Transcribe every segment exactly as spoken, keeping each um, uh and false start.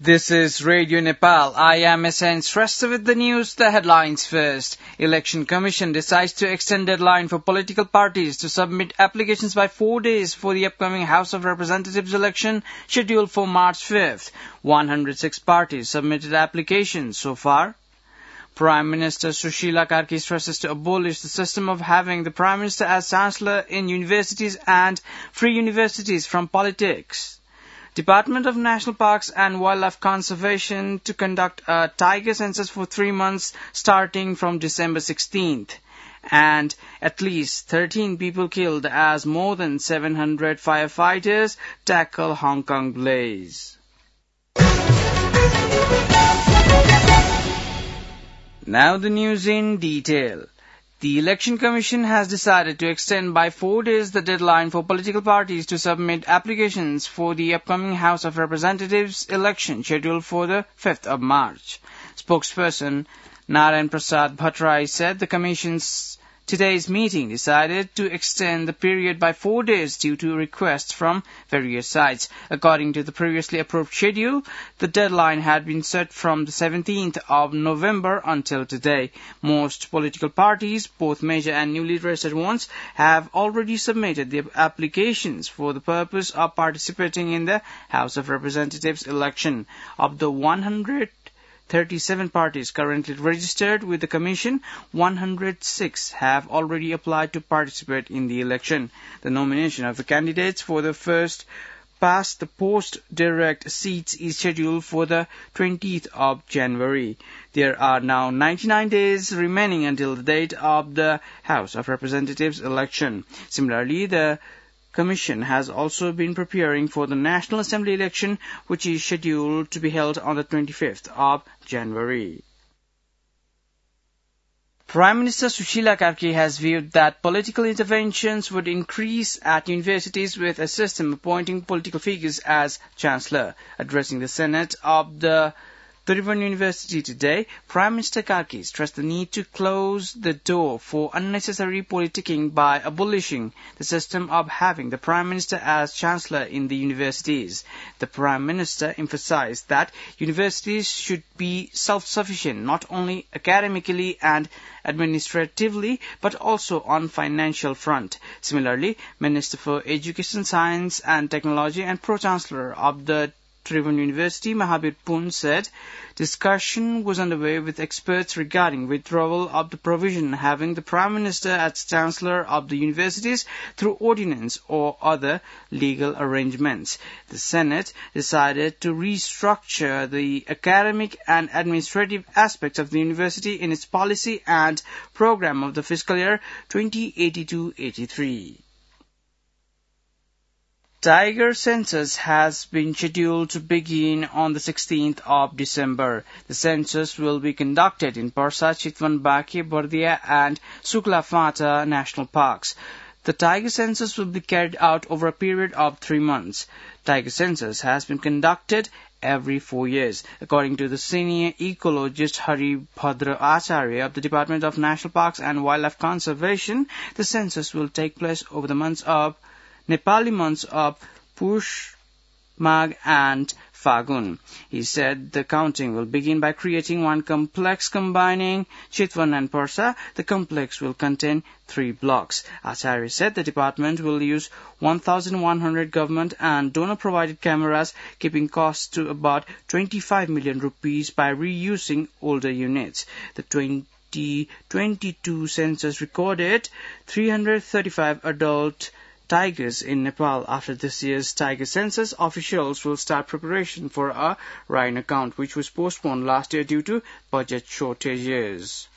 This is Radio Nepal. I am S N Shrestha with the news. The headlines first. Election Commission decides to extend deadline for political parties to submit applications by four days for the upcoming House of Representatives election scheduled for March fifth. one hundred six parties submitted applications so far. Prime Minister Sushila Karki stresses to abolish the system of having the Prime Minister as Chancellor in universities and free universities from politics. Department of National Parks and Wildlife Conservation to conduct a tiger census for three months starting from December sixteenth. And at least thirteen people killed as more than seven hundred firefighters tackle Hong Kong blaze. Now the news in detail. The Election Commission has decided to extend by four days the deadline for political parties to submit applications for the upcoming House of Representatives election scheduled for the fifth of March. Spokesperson Narayan Prasad Bhattarai said the Commission's today's meeting decided to extend the period by four days due to requests from various sides. According to the previously approved schedule, the deadline had been set from the seventeenth of November until today. Most political parties, both major and newly registered ones, have already submitted their applications for the purpose of participating in the House of Representatives election. Of the one hundred thirty-seven parties currently registered with the Commission, one hundred six have already applied to participate in the election. The nomination of the candidates for the first past the post direct seats is scheduled for the twentieth of January. There are now ninety-nine days remaining until the date of the House of Representatives election. Similarly, the Commission has also been preparing for the National Assembly election, which is scheduled to be held on the twenty-fifth of January. Prime Minister Sushila Karki has viewed that political interventions would increase at universities with a system appointing political figures as Chancellor. Addressing the Senate of the Tribhuvan University today, Prime Minister Karki stressed the need to close the door for unnecessary politicking by abolishing the system of having the Prime Minister as Chancellor in the universities. The Prime Minister emphasized that universities should be self-sufficient not only academically and administratively but also on financial front. Similarly, Minister for Education, Science and Technology and Pro-Chancellor of the Tribhuvan University, Mahabir Pun, said discussion was underway with experts regarding withdrawal of the provision having the Prime Minister as Chancellor of the universities through ordinance or other legal arrangements. The Senate decided to restructure the academic and administrative aspects of the university in its policy and program of the fiscal year twenty eighty-two eighty-three. Tiger census has been scheduled to begin on the sixteenth of December. The census will be conducted in Parsa, Chitwan, Baki, Bardia and Sukla Fata national parks. The tiger census will be carried out over a period of three months. Tiger census has been conducted every four years. According to the senior ecologist Hari Bhadra Acharya of the Department of National Parks and Wildlife Conservation, the census will take place over the months of Nepali months of Push, Magh and Fagun. He said the counting will begin by creating one complex combining Chitwan and Parsa. The complex will contain three blocks. Acharya said the department will use one thousand one hundred government and donor-provided cameras, keeping costs to about twenty-five million rupees by reusing older units. The twenty twenty-two census recorded three hundred thirty-five adult tigers in Nepal. After this year's tiger census, officials will start preparation for a rhino count, which was postponed last year due to budget shortages.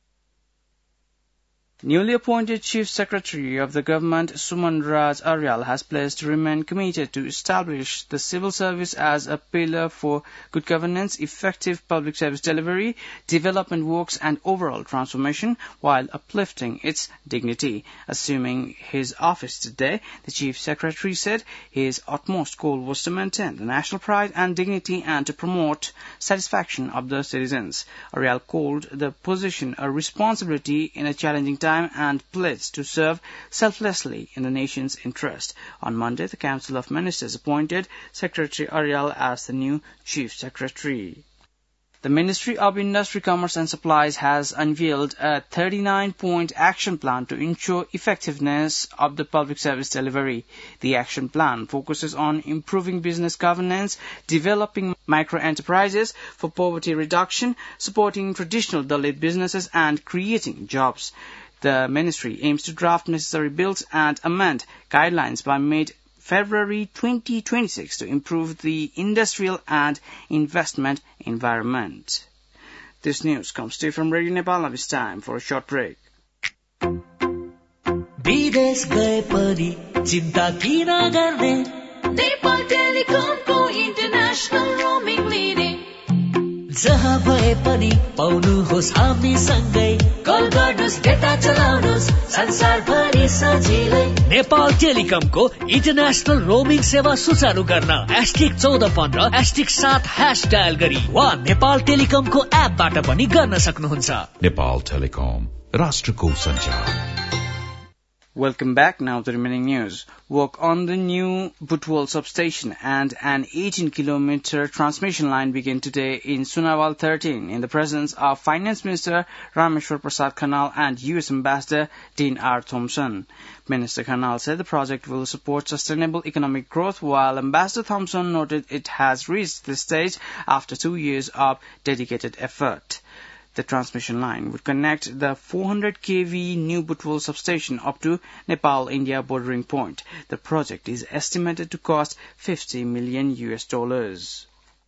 Newly appointed Chief Secretary of the Government, Suman Raj Aryal, has pledged to remain committed to establish the civil service as a pillar for good governance, effective public service delivery, development works and overall transformation while uplifting its dignity. Assuming his office today, the Chief Secretary said his utmost goal was to maintain the national pride and dignity and to promote satisfaction of the citizens. Aryal called the position a responsibility in a challenging time time and pledged to serve selflessly in the nation's interest. On Monday, the Council of Ministers appointed Secretary Aryal as the new Chief Secretary. The Ministry of Industry, Commerce and Supplies has unveiled a thirty-nine point action plan to ensure effectiveness of the public service delivery. The action plan focuses on improving business governance, developing micro-enterprises for poverty reduction, supporting traditional Dalit businesses and creating jobs. The Ministry aims to draft necessary bills and amend guidelines by mid February twenty twenty-six to improve the industrial and investment environment. This news comes to you from Radio Nepal. Now it's time for a short break. विदेश गए पनि चिन्ता किन गर्ने Nepal टेलिकमको international roaming लिने जहाँ भए पनि पाउनुहोस् हामी सँगै कल गर्नुहोस् डेटा चलाउनुहोस् संसारभरि सजिलै नेपाल टेलिकमको इन्टरनेशनल रोमिङ सेवा सुचारू गर्न एस्ट्रिक चौध पन्ध्र एस्ट्रिक सात ह्याश डायल गरी वा नेपाल टेलिकमको एपबाट पनि गर्न सक्नुहुन्छ. नेपाल टेलिकम राष्ट्रको सञ्चार. Welcome back. Now to the remaining news. Work on the new Butwal substation and an eighteen kilometer transmission line began today in Sunawal thirteen in the presence of Finance Minister Rameshwar Prasad Khanal and U S Ambassador Dean R. Thompson. Minister Khanal said the project will support sustainable economic growth, while Ambassador Thompson noted it has reached this stage after two years of dedicated effort. The transmission line would connect the four hundred kilovolt new Butwal substation up to Nepal-India bordering point. The project is estimated to cost fifty million U S dollars.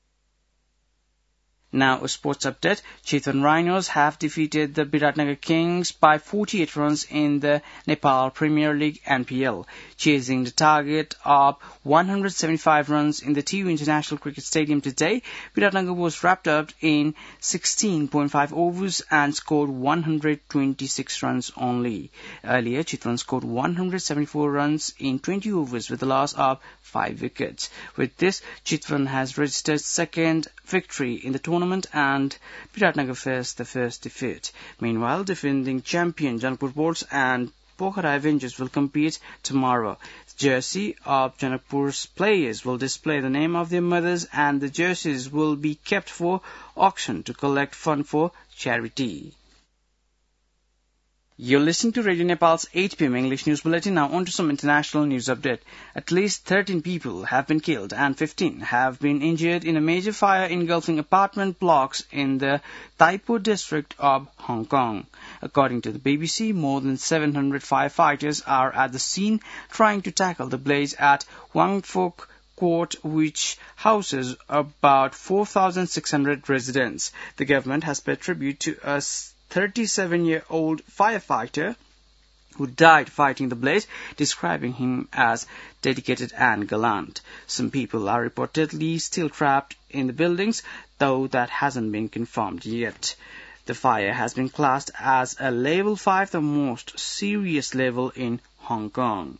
Now a sports update. Chitwan Rhinos have defeated the Biratnagar Kings by forty-eight runs in the Nepal Premier League N P L, chasing the target of one hundred seventy-five runs in the T U International Cricket Stadium today. Biratnagar was wrapped up in sixteen point five overs and scored one hundred twenty-six runs only. Earlier, Chitwan scored one hundred seventy-four runs in twenty overs with a loss of five wickets. With this, Chitwan has registered second victory in the tournament and Biratnagar faced the first defeat. Meanwhile, defending champion Janakpur Bolts and Pokhara Avengers will compete tomorrow. The jersey of Janakpur's players will display the name of their mothers, and the jerseys will be kept for auction to collect fund for charity. You're listening to Radio Nepal's eight p m English News Bulletin. Now on to some international news update. At least thirteen people have been killed and fifteen have been injured in a major fire engulfing apartment blocks in the Tai Po district of Hong Kong. According to the B B C, more than seven hundred firefighters are at the scene trying to tackle the blaze at Wang Fok Court, which houses about four thousand six hundred residents. The government has paid tribute to a thirty-seven-year-old firefighter who died fighting the blaze, describing him as dedicated and gallant. Some people are reportedly still trapped in the buildings, though that hasn't been confirmed yet. The fire has been classed as a level five, the most serious level in Hong Kong.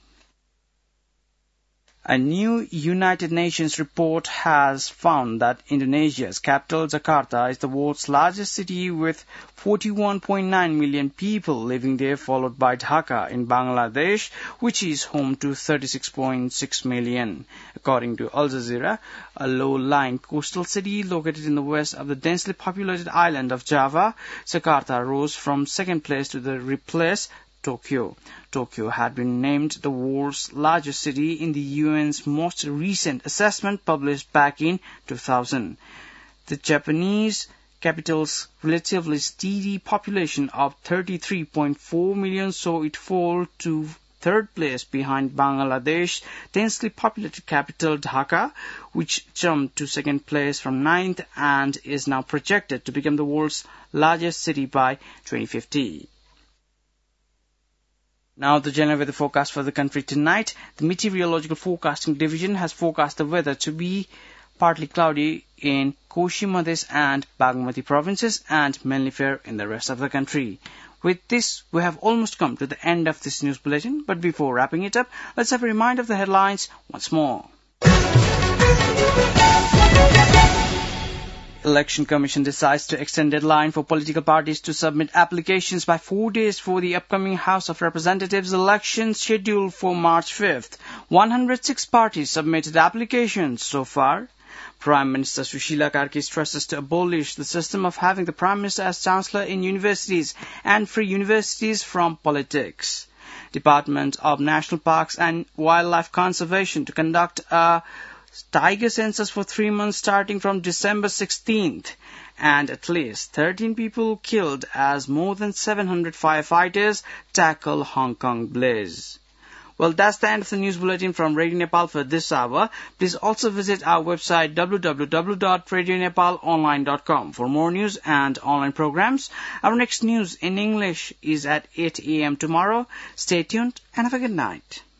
A new United Nations report has found that Indonesia's capital, Jakarta, is the world's largest city with forty-one point nine million people living there, followed by Dhaka in Bangladesh, which is home to thirty-six point six million. According to Al Jazeera, a low-lying coastal city located in the west of the densely populated island of Java, Jakarta rose from second place to the replace Tokyo. Tokyo had been named the world's largest city in the U N's most recent assessment published back in two thousand. The Japanese capital's relatively steady population of thirty-three point four million saw it fall to third place behind Bangladesh's densely populated capital Dhaka, which jumped to second place from ninth and is now projected to become the world's largest city by twenty fifty. Now the general weather forecast for the country tonight. The Meteorological Forecasting Division has forecast the weather to be partly cloudy in Koshi, Madhya and Bagmati provinces and mainly fair in the rest of the country. With this, we have almost come to the end of this news bulletin, but before wrapping it up, let's have a reminder of the headlines once more. Election Commission decides to extend deadline for political parties to submit applications by four days for the upcoming House of Representatives election scheduled for March fifth. one hundred six parties submitted applications so far. Prime Minister Sushila Karki stresses to abolish the system of having the Prime Minister as Chancellor in universities and free universities from politics. Department of National Parks and Wildlife Conservation to conduct a tiger census for three months starting from December sixteenth, and at least thirteen people killed as more than seven hundred firefighters tackle Hong Kong blaze. Well, that's the end of the news bulletin from Radio Nepal for this hour. Please also visit our website w w w dot radio nepal online dot com for more news and online programs. Our next news in English is at eight a m tomorrow. Stay tuned and have a good night.